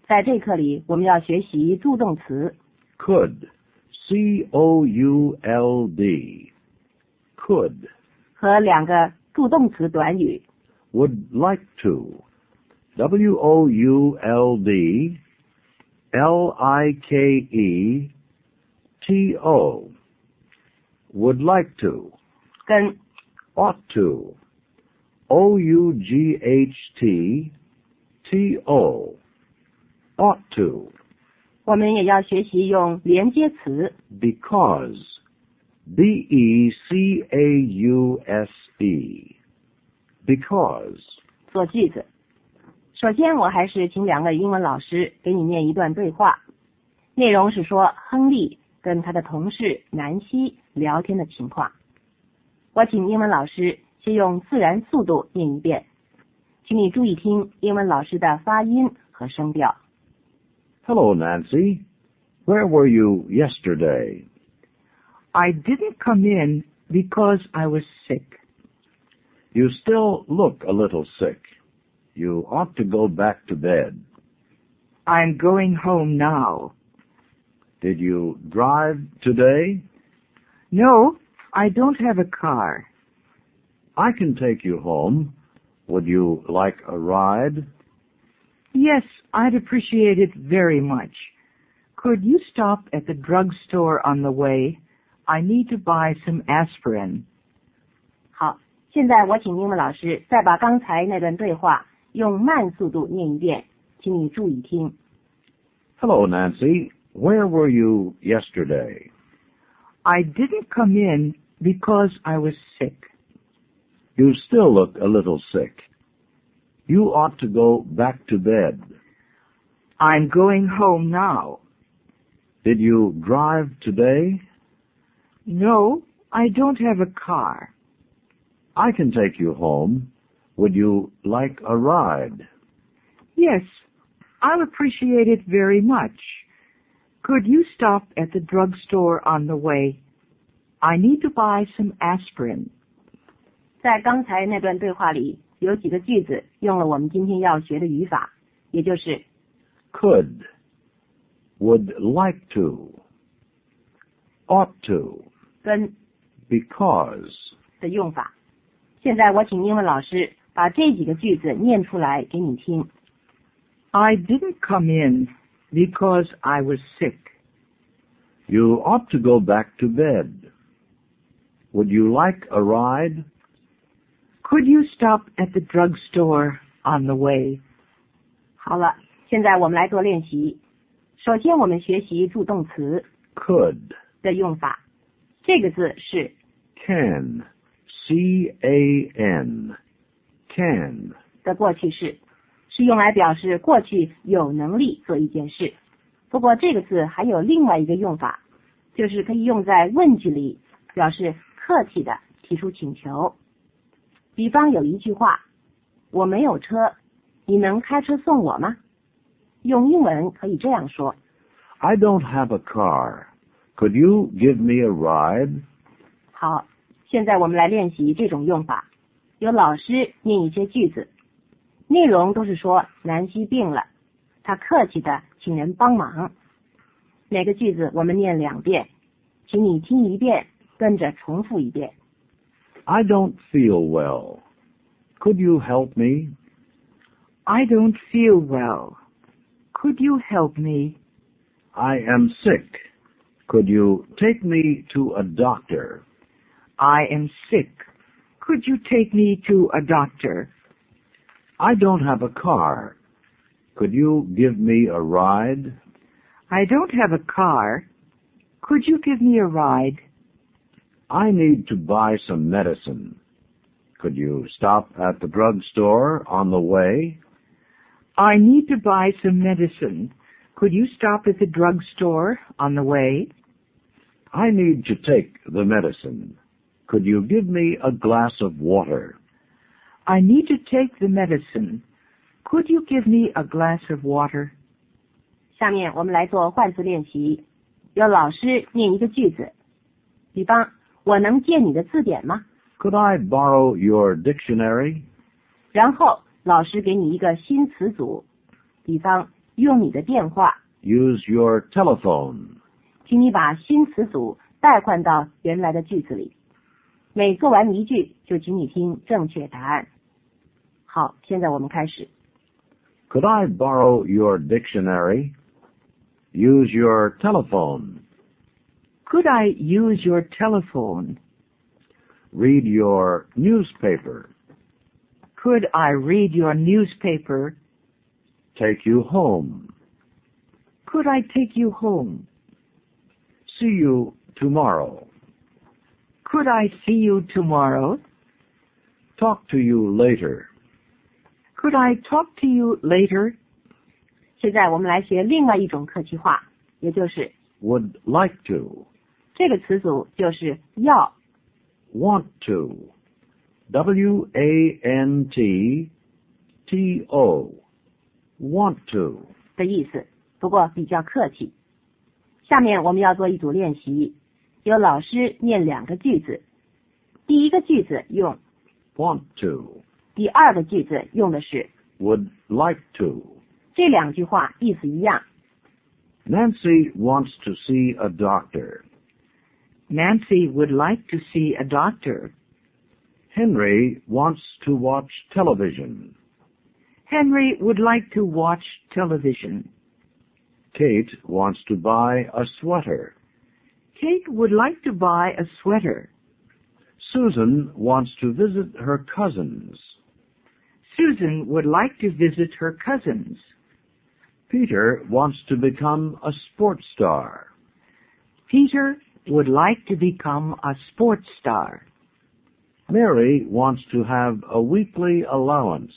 在这课里，我们要学习助动词 could, C-O-U-L-D, could, 和两个助动词短语 would like to, W-O-U-L-D, L-I-K-E-T-O, would like to, 跟 ought to, O-U-G-H-T-T-O, ought to, 我们也要学习用连接词 because, B-E-C-A-U-S-E, because. 做句子。首先，我还是请两位英文老师给你念一段对话，内容是说亨利跟他的同事南希聊天的情况。我请英文老师先用自然速度念一遍，请你注意听英文老师的发音和声调。 Hello, Nancy. Where were you yesterday? I didn't come in because I was sick. You still look a little sick. You ought to go back to bed. I'm going home now. Did you drive today? No, I don't have a car. I can take you home. Would you like a ride? Yes, I'd appreciate it very much. Could you stop at the drugstore on the way? I need to buy some aspirin. 好，现在我请英文老师再把刚才那段对话用慢速度念一遍，请你注意听。 Hello, Nancy. Where were you yesterday? I didn't come in because I was sick. You still look a little sick. You ought to go back to bed. I'm going home now. Did you drive today? No, I don't have a car. I can take you home. Would you like a ride? Yes, I'll appreciate it very much. Could you stop at the drugstore on the way? I need to buy some aspirin. 在刚才那段对话里，有几个句子用了我们今天要学的语法，也就是 could, would like to, ought to, 跟 because. 的用法。现在我请英文老师把这几个句子念出来给你听。 I didn't come in because I was sick. You ought to go back to bed. Would you like a ride? Could you stop at the drugstore on the way? 好了，现在我们来做练习。首先我们学习助动词 could 的用法。这个字是 can, C-A-N, can 的过去式，是用来表示过去有能力做一件事。不过这个字还有另外一个用法，就是可以用在问句里，表示客气的提出请求。比方有一句话，我没有车，你能开车送我吗？用英文可以这样说 I don't have a car. Could you give me a ride? 好，现在我们来练习这种用法。有老师念一些句子，内容都是说南希病了，他客气的请人帮忙。每个句子我们念2遍，请你听一遍，跟着重复一遍。 I don't feel well. Could you help me? I don't feel well. Could you help me? I am sick. Could you take me to a doctor? I am sick. Could you take me to a doctor? I don't have a car. Could you give me a ride? I don't have a car. Could you give me a ride? I need to buy some medicine. Could you stop at the drugstore on the way? I need to buy some medicine. Could you stop at the drugstore on the way? I need to take the medicine. Could you give me a glass of water? I need to take the medicine. Could you give me a glass of water? 下面我们来做换词练习。有老师念一个句子，比方我能借你的字典吗？ Could I borrow your dictionary? 然后老师给你一个新词组，比方用你的电话。 Use your telephone. 请你把新词组代换到原来的句子里。每做完一句，就请你听正确答案。好，现在我们开始。 Could I borrow your dictionary? Use your telephone. Could I use your telephone? Read your newspaper. Could I read your newspaper? Take you home. Could I take you home? See you tomorrow. Could I see you tomorrow? Talk to you later. Could I talk to you later? 现在我们来学另外一种客气话，也就是 Would like to. 这个词组就是要。 Want to. W-A-N-T-T-O. Want to. 的意思，不过比较客气。下面我们要做一组练习，由老师念2个句子，第一个句子用 Want to. 第二个句子用的是 Would like to. 这2句话意思一样。 Nancy wants to see a doctor. Nancy would like to see a doctor. Henry wants to watch television. Henry would like to watch television. Kate wants to buy a sweater. Kate would like to buy a sweater. Susan wants to visit her cousins. Susan would like to visit her cousins. Peter wants to become a sports star. Peter would like to become a sports star. Mary wants to have a weekly allowance.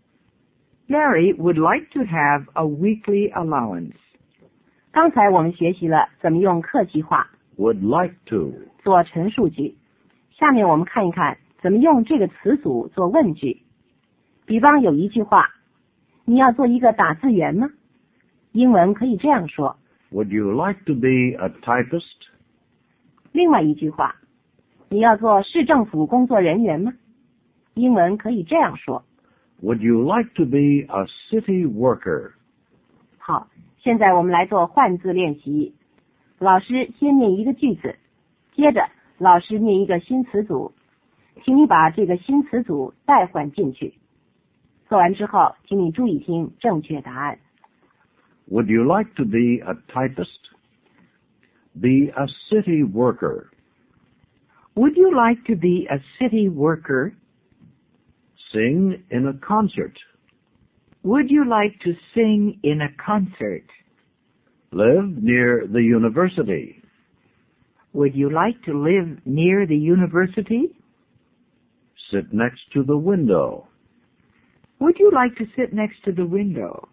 Mary would like to have a weekly allowance. 刚才我们学习了怎么用客气话 Would like to. 做陈述句，下面我们看一看怎么用这个词组做问句。比方有一句话，你要做一个打字员吗？英文可以这样说。 Would you like to be a typist? 另外一句话，你要做市政府工作人员吗？英文可以这样说。 Would you like to be a city worker? 好，现在我们来做换字练习。老师先念一个句子，接着老师念一个新词组，请你把这个新词组代换进去。做完之后，请你注意听正确答案。 Would you like to be a typist? Be a city worker. Would you like to be a city worker? Sing in a concert. Would you like to sing in a concert? Live near the university. Would you like to live near the university? Sit next to the window. Would you like to sit next to the window?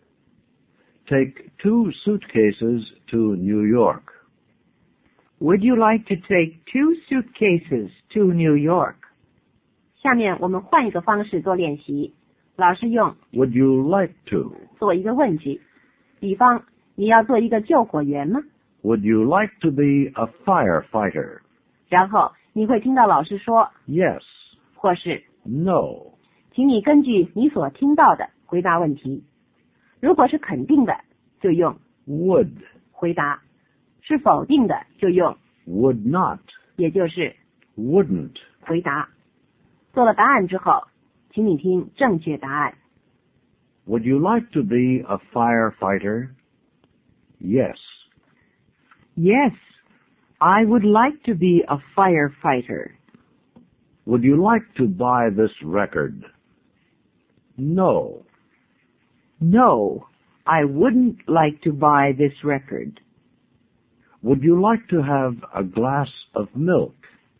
Take 2 suitcases to New York. Would you like to take 2 suitcases to New York? 下面我们换一个方式做练习，老师用 Would you like to? 做一个问句。比方，你要做一个救火员吗？ Would you like to be a firefighter? 然后你会听到老师说 Yes. 或是 No. 请你根据你所听到的回答问题。如果是肯定的，就用 Would. 回答；是否定的，就用 Would not. 也就是 Wouldn't. 回答。做了答案之后，请你听正确答案。 Would you like to be a firefighter? Yes. Yes, I would like to be a firefighter. Would you like to buy this record? No. No, I wouldn't like to buy this record. Would you like to have a glass of milk?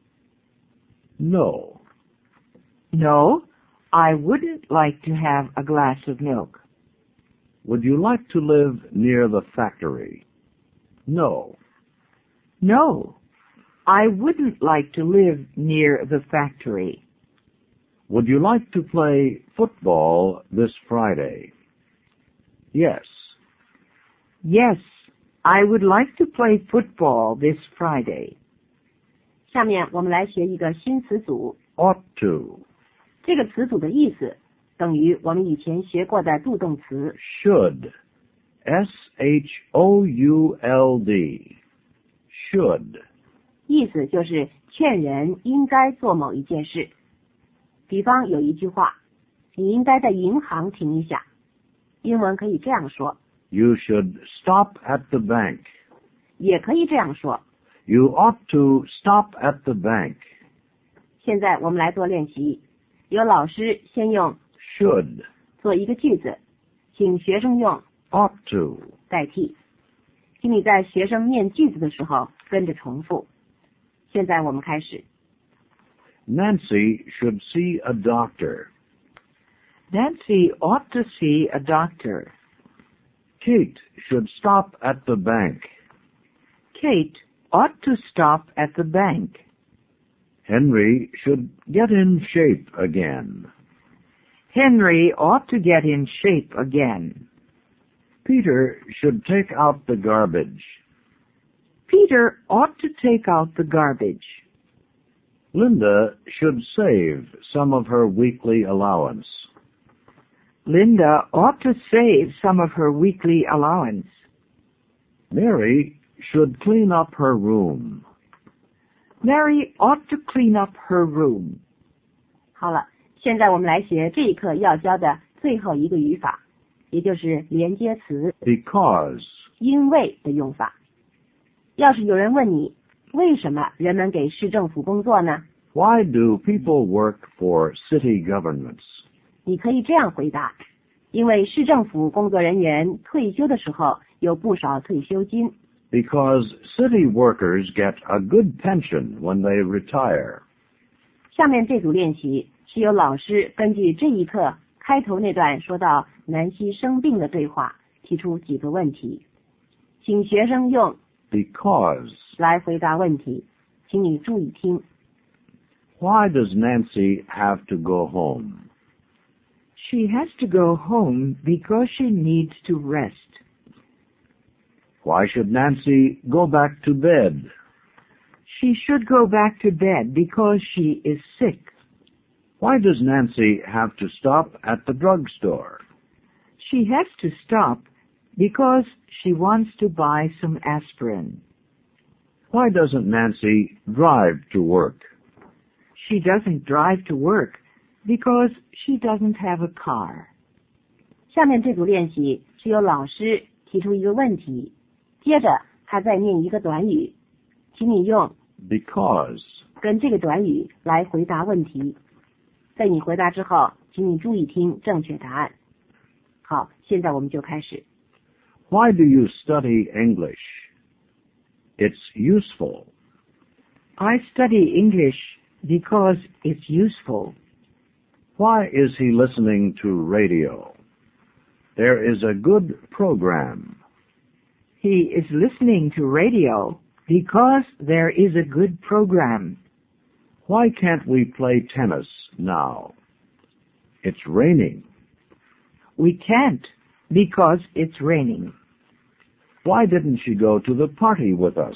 No. No, I wouldn't like to have a glass of milk. Would you like to live near the factory? No. No, I wouldn't like to live near the factory. Would you like to play football this Friday? Yes. Yes, I would like to play football this Friday. 下面我们来学一个新词组， Ought to. 这个词组的意思等于我们以前学过的助动词， Should. S-H-O-U-L-D. Should. 意思就是劝人应该做某一件事。比方有一句话，你应该在银行停一下。英文可以这样说。 You should stop at the bank. 也可以这样说。 You ought to stop at the bank. 现在我们来做练习。有老师先用 Should. 做一个句子，请学生用 Ought to. 代替。请你在学生念句子的时候跟着重复。现在我们开始。 Nancy should see a doctor. Nancy ought to see a doctor. Kate should stop at the bank. Kate ought to stop at the bank. Henry should get in shape again. Henry ought to get in shape again. Peter should take out the garbage. Peter ought to take out the garbage. Linda should save some of her weekly allowance. Linda ought to save some of her weekly allowance. Mary should clean up her room. Mary ought to clean up her room. 好了，现在我们来学这一课要教的最后一个语法，也就是连接词 Because. 因为的用法。要是有人问你，为什么人们给市政府工作呢？ Why do people work for city governments? 你可以这样回答，因为市政府工作人员退休的时候有不少退休金。 Because city workers get a good pension when they retire. 下面这组练习是由老师根据这一课开头那段说到南希生病的对话提出几个问题，请学生用 Because. 来回答问题，请你注意听。 Why does Nancy have to go home? She has to go home because she needs to rest. Why should Nancy go back to bed? She should go back to bed because she is sick. Why does Nancy have to stop at the drugstore? She has to stop because she wants to buy some aspirin. Why doesn't Nancy drive to work? She doesn't drive to work because she doesn't have a car. 下面这组练习是由老师提出一个问题，接着他再念一个短语，请你用 Because. 跟这个短语来回答问题。在你回答之后，请你注意听正确答案。好，现在我们就开始。 Why do you study English? It's useful. I study English because it's useful. Why is he listening to radio? There is a good program. He is listening to radio because there is a good program. Why can't we play tennis now? It's raining. We can't because it's raining. Why didn't she go to the party with us?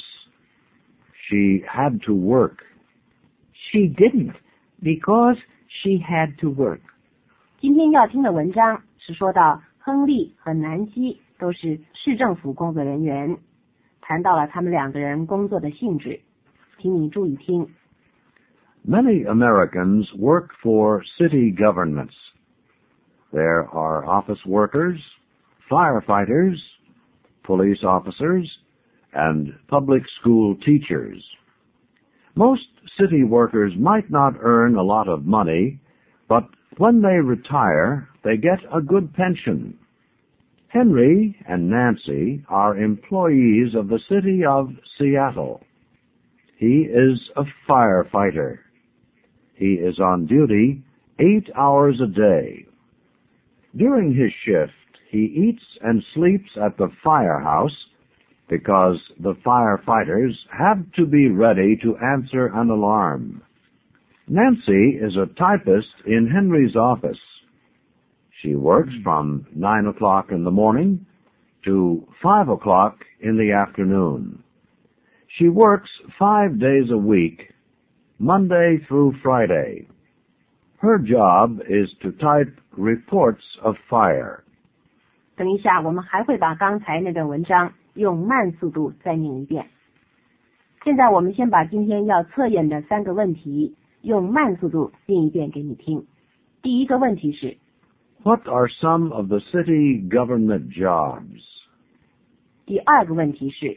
She had to work. She didn't because she had to work. 今天要听的文章是说到亨利和南希都是市政府工作人员，谈到了他们两个人工作的性质，请你注意听。 Many Americans work for city governments. There are office workers, firefighters, police officers, and public school teachers. Most city workers might not earn a lot of money, but when they retire, they get a good pension. Henry and Nancy are employees of the city of Seattle. He is a firefighter. He is on duty 8 hours a day. During his shift, he eats and sleeps at the firehouse because the firefighters have to be ready to answer an alarm. Nancy is a typist in Henry's office. She works from 9 o'clock in the morning to 5 o'clock in the afternoon. She works 5 days a week, Monday through Friday. Her job is to type reports of fire. 等一下我们还会把刚才那段文章用慢速度再念一遍。现在我们先把今天要测验的3个问题用慢速度念一遍给你听。第一个问题是 What are some of the city government jobs? 第二个问题是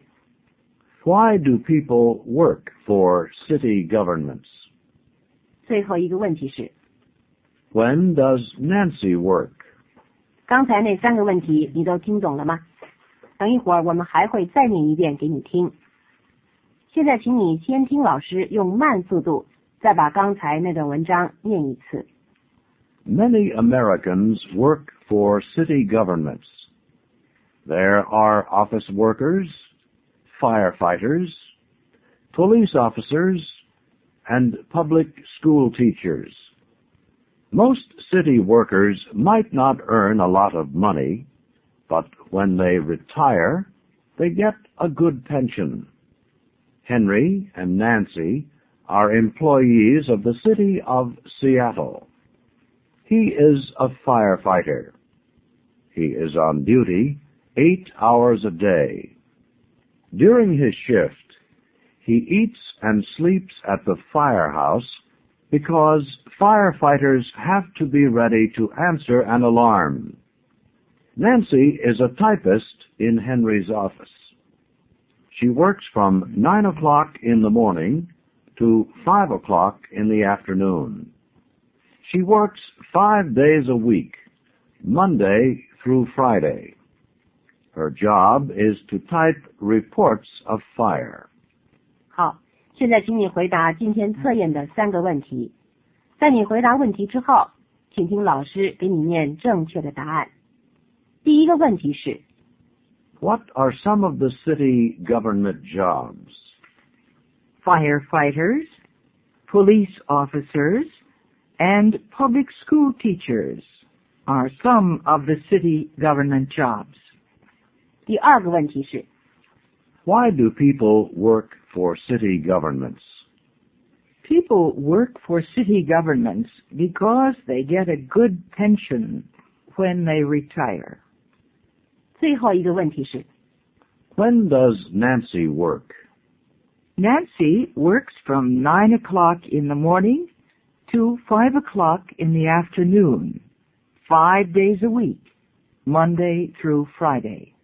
Why do people work for city governments? 最后一个问题是 When does Nancy work? 刚才那3个问题你都听懂了吗？等一会儿我们还会再念一遍给你听。现在请你先听老师用慢速度再把刚才那段文章念一次。 Many Americans work for city governments. There are office workers, firefighters, police officers, and public school teachers. Most city workers might not earn a lot of money, but when they retire, they get a good pension. Henry and Nancy are employees of the city of Seattle. He is a firefighter. He is on duty 8 hours a day. During his shift, he eats and sleeps at the firehouse because firefighters have to be ready to answer an alarm. Nancy is a typist in Henry's office. She works from 9 o'clock in the morning to 5 o'clock in the afternoon. She works 5 days a week, Monday through Friday. Her job is to type reports of fire. 好，现在请你回答今天测验的3个问题。在你回答问题之后，请听老师给你念正确的答案。第一个问题是 What are some of the city government jobs? Firefighters, police officers, and public school teachers are some of the city government jobs. 第二个问题是 Why do people work for city governments? People work for city governments because they get a good pension when they retire. 最后一个问题是 When does Nancy work? Nancy works from 9 o'clock in the morning to 5 o'clock in the afternoon, 5 days a week, Monday through Friday.